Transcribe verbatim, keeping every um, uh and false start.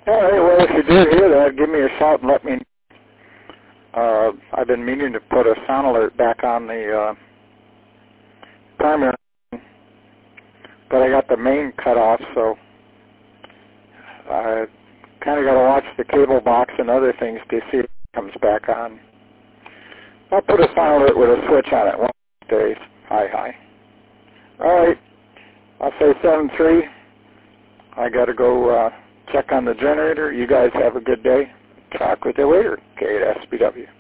All right, well, if you did hear that, give me a shout and let me know. Uh, I've been meaning to put a sound alert back on the uh, primary, but I got the main cut off, so I kind of got to watch the cable box and other things to see if it comes back on. I'll put a sound alert with a switch on it one of these days. Hi, hi. All right, I'll say seven three. I got to go uh, check on the generator. You guys have a good day. Talk with you later, K at S B W.